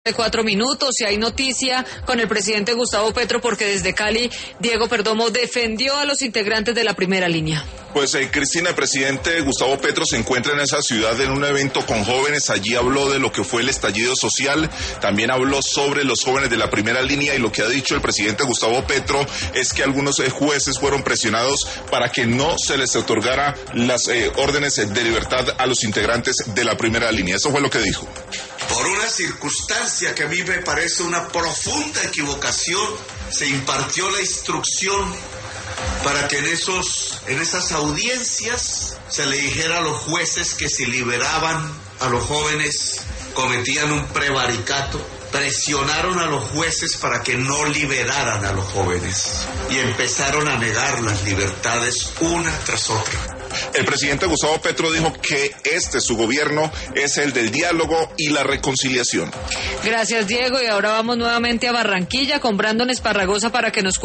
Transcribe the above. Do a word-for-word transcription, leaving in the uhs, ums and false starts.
De cuatro minutos y hay noticia con el presidente Gustavo Petro porque desde Cali Diego Perdomo defendió a los integrantes de la primera línea. Pues eh, Cristina, el presidente Gustavo Petro se encuentra en esa ciudad en un evento con jóvenes. Allí habló de lo que fue el estallido social, también habló sobre los jóvenes de la primera línea y lo que ha dicho el presidente Gustavo Petro es que algunos eh, jueces fueron presionados para que no se les otorgara las eh, órdenes de libertad a los integrantes de la primera línea. Eso fue lo que dijo. Por una circunstancia que a mí me parece una profunda equivocación, se impartió la instrucción para que en esos, en esas audiencias se le dijera a los jueces que si liberaban a los jóvenes cometían un prevaricato. Presionaron a los jueces para que no liberaran a los jóvenes y empezaron a negar las libertades una tras otra. El presidente Gustavo Petro dijo que este, su gobierno, es el del diálogo y la reconciliación. Gracias, Diego, y ahora vamos nuevamente a Barranquilla con Brandon Esparragosa para que nos